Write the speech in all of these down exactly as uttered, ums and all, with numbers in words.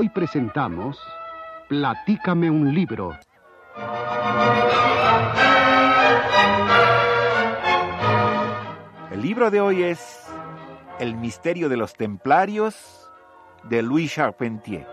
Hoy presentamos Platícame un libro. El libro de hoy es El misterio de los templarios, de Louis Charpentier.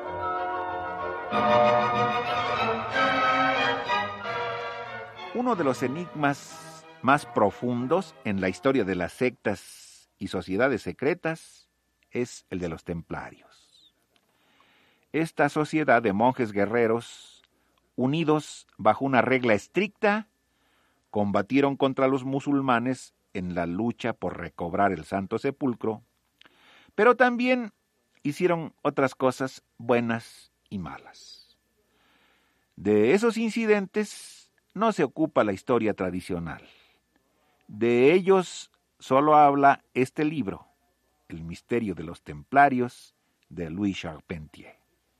Uno de los enigmas más profundos en la historia de las sectas y sociedades secretas es el de los templarios. Esta sociedad de monjes guerreros, unidos bajo una regla estricta, combatieron contra los musulmanes en la lucha por recobrar el Santo Sepulcro, pero también hicieron otras cosas buenas y malas. De esos incidentes no se ocupa la historia tradicional. De ellos solo habla este libro, El misterio de los templarios, de Louis Charpentier.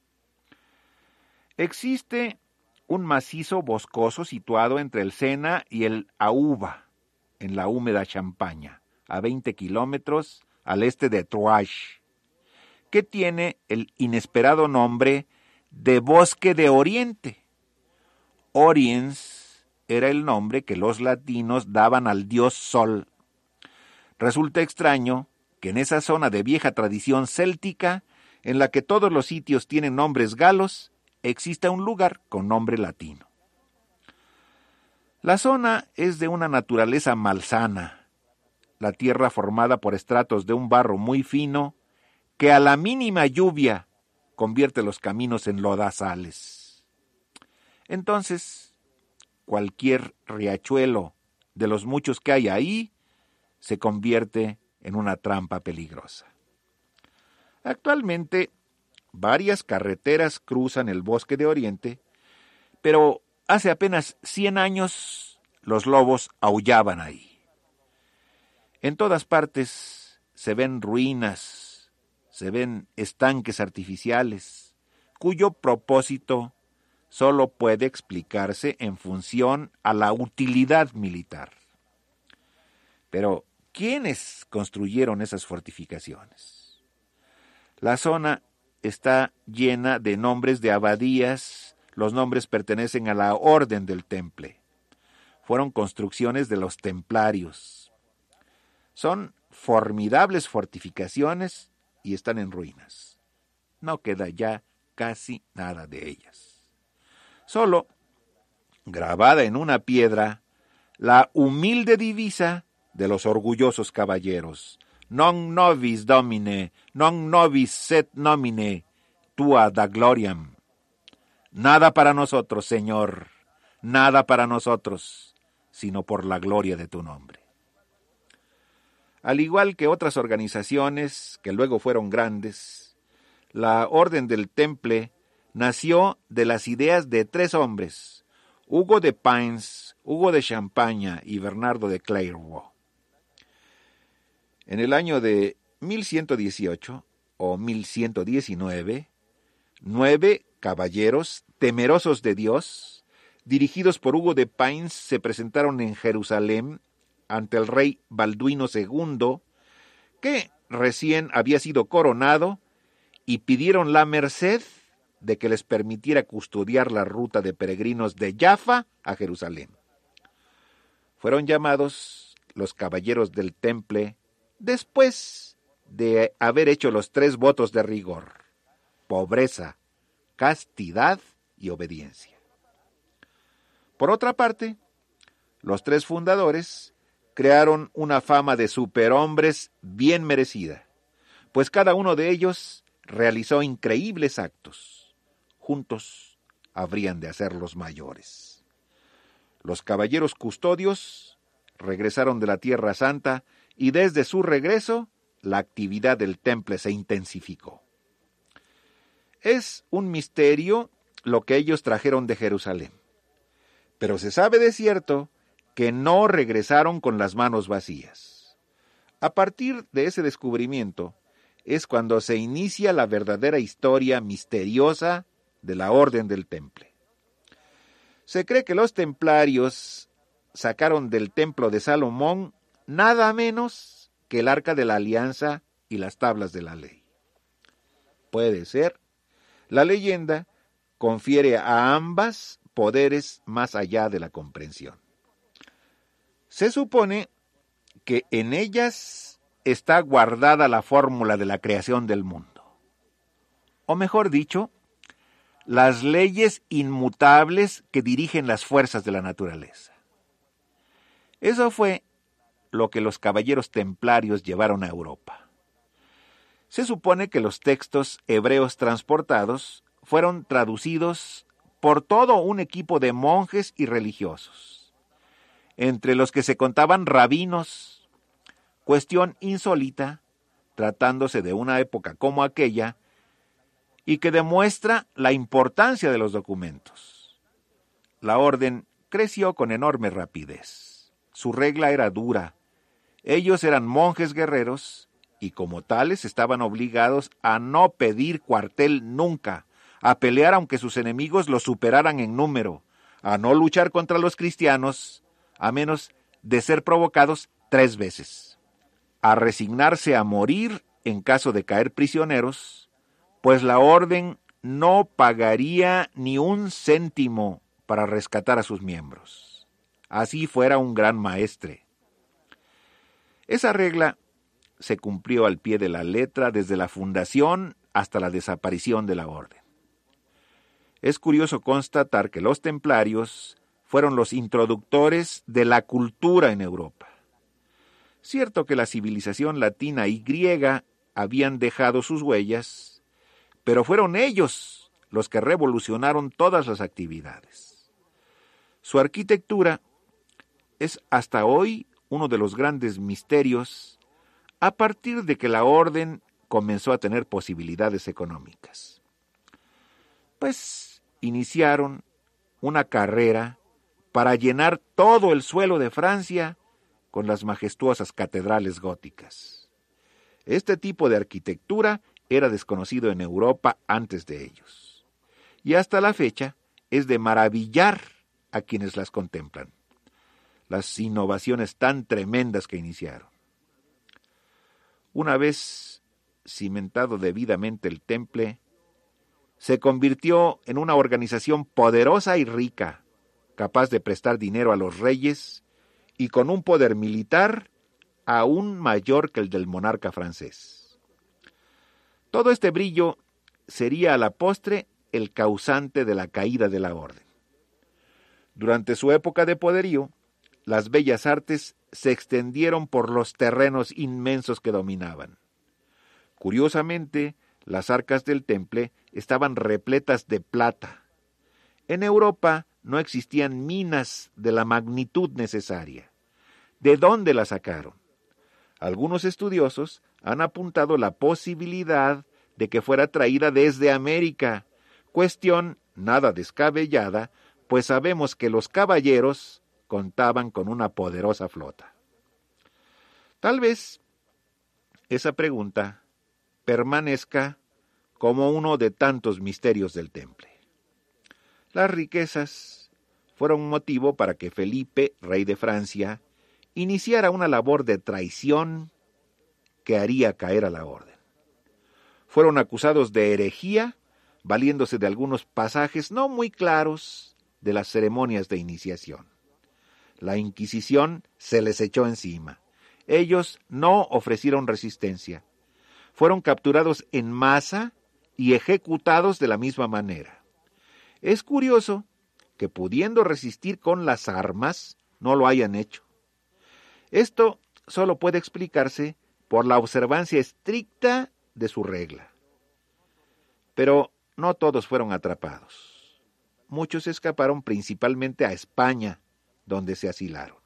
Existe un macizo boscoso situado entre el Sena y el Aúba, en la húmeda Champaña, a veinte kilómetros al este de Troyes, que tiene el inesperado nombre de Bosque de Oriente. Oriens era el nombre que los latinos daban al dios Sol. Resulta extraño que en esa zona de vieja tradición céltica, en la que todos los sitios tienen nombres galos, exista un lugar con nombre latino. La zona es de una naturaleza malsana, la tierra formada por estratos de un barro muy fino, que a la mínima lluvia convierte los caminos en lodazales. Entonces, cualquier riachuelo de los muchos que hay ahí se convierte en una trampa peligrosa. Actualmente, varias carreteras cruzan el Bosque de Oriente, pero hace apenas cien años los lobos aullaban ahí. En todas partes se ven ruinas, se ven estanques artificiales, cuyo propósito solo puede explicarse en función a la utilidad militar. Pero, ¿quiénes construyeron esas fortificaciones? La zona está llena de nombres de abadías. Los nombres pertenecen a la Orden del Temple. Fueron construcciones de los templarios. Son formidables fortificaciones y están en ruinas. No queda ya casi nada de ellas. Solo, grabada en una piedra, la humilde divisa de los orgullosos caballeros: Non nobis domine, non nobis sed nomine tua da gloriam. Nada para nosotros, Señor, nada para nosotros, sino por la gloria de tu nombre. Al igual que otras organizaciones que luego fueron grandes, la Orden del Temple nació de las ideas de tres hombres: Hugo de Pins, Hugo de Champaña y Bernardo de Clairvaux. En el año de mil ciento dieciocho o mil ciento diecinueve, nueve caballeros temerosos de Dios, dirigidos por Hugo de Pins, se presentaron en Jerusalén ante el rey Balduino segundo, que recién había sido coronado, y pidieron la merced de que les permitiera custodiar la ruta de peregrinos de Jaffa a Jerusalén. Fueron llamados los Caballeros del Temple después de haber hecho los tres votos de rigor: pobreza, castidad y obediencia. Por otra parte, los tres fundadores crearon una fama de superhombres bien merecida, pues cada uno de ellos realizó increíbles actos. Juntos habrían de hacerlos mayores. Los caballeros custodios regresaron de la Tierra Santa y desde su regreso la actividad del temple se intensificó. Es un misterio lo que ellos trajeron de Jerusalén, pero se sabe de cierto que no regresaron con las manos vacías. A partir de ese descubrimiento es cuando se inicia la verdadera historia misteriosa de la Orden del Temple. Se cree que los templarios sacaron del templo de Salomón nada menos que el Arca de la Alianza y las tablas de la ley. Puede ser, La leyenda confiere a ambas poderes más allá de la comprensión. Se supone que en ellas está guardada la fórmula de la creación del mundo. O mejor dicho, las leyes inmutables que dirigen las fuerzas de la naturaleza. Eso fue lo que los caballeros templarios llevaron a Europa. Se supone que los textos hebreos transportados fueron traducidos por todo un equipo de monjes y religiosos, entre los que se contaban rabinos, cuestión insólita, tratándose de una época como aquella, y que demuestra la importancia de los documentos. La orden creció con enorme rapidez. Su regla era dura. Ellos eran monjes guerreros y como tales estaban obligados a no pedir cuartel nunca, a pelear aunque sus enemigos los superaran en número, a no luchar contra los cristianos, a menos de ser provocados tres veces, a resignarse a morir en caso de caer prisioneros, pues la orden no pagaría ni un céntimo para rescatar a sus miembros. Así fuera un gran maestre. Esa regla se cumplió al pie de la letra desde la fundación hasta la desaparición de la orden. Es curioso constatar que los templarios fueron los introductores de la cultura en Europa. Cierto que la civilización latina y griega habían dejado sus huellas, pero fueron ellos los que revolucionaron todas las actividades. Su arquitectura es hasta hoy uno de los grandes misterios a partir de que la orden comenzó a tener posibilidades económicas. Pues iniciaron una carrera para llenar todo el suelo de Francia con las majestuosas catedrales góticas. Este tipo de arquitectura era desconocido en Europa antes de ellos, y hasta la fecha es de maravillar a quienes las contemplan, las innovaciones tan tremendas que iniciaron. Una vez cimentado debidamente el temple, se convirtió en una organización poderosa y rica, capaz de prestar dinero a los reyes y con un poder militar aún mayor que el del monarca francés. Todo este brillo sería a la postre el causante de la caída de la orden. Durante su época de poderío, las bellas artes se extendieron por los terrenos inmensos que dominaban. Curiosamente, las arcas del temple estaban repletas de plata. En Europa no existían minas de la magnitud necesaria. ¿De dónde la sacaron? Algunos estudiosos han apuntado la posibilidad de que fuera traída desde América, cuestión nada descabellada, pues sabemos que los caballeros contaban con una poderosa flota. Tal vez esa pregunta permanezca como uno de tantos misterios del temple. Las riquezas fueron un motivo para que Felipe, rey de Francia, iniciara una labor de traición que haría caer a la orden. Fueron acusados de herejía, valiéndose de algunos pasajes no muy claros de las ceremonias de iniciación. La Inquisición se les echó encima. Ellos no ofrecieron resistencia. Fueron capturados en masa y ejecutados de la misma manera. Es curioso que pudiendo resistir con las armas, no lo hayan hecho. Esto solo puede explicarse por la observancia estricta de su regla. Pero no todos fueron atrapados. Muchos escaparon principalmente a España, donde se asilaron.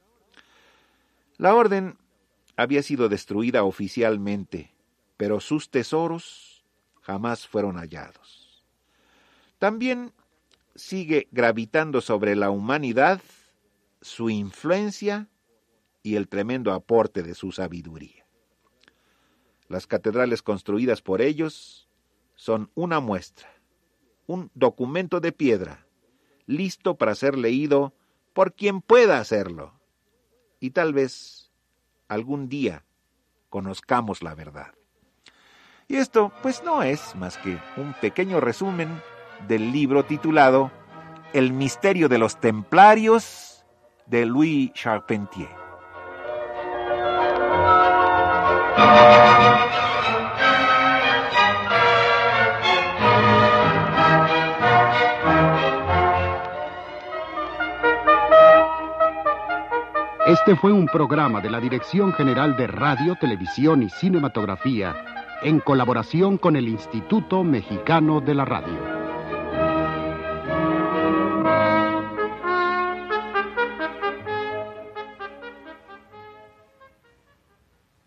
La orden había sido destruida oficialmente, pero sus tesoros jamás fueron hallados. También sigue gravitando sobre la humanidad su influencia y el tremendo aporte de su sabiduría. Las catedrales construidas por ellos son una muestra, un documento de piedra, listo para ser leído por quien pueda hacerlo. Y tal vez algún día conozcamos la verdad. Y esto, pues, no es más que un pequeño resumen del libro titulado El misterio de los templarios de Louis Charpentier. Este fue un programa de la Dirección General de Radio, Televisión y Cinematografía en colaboración con el Instituto Mexicano de la Radio.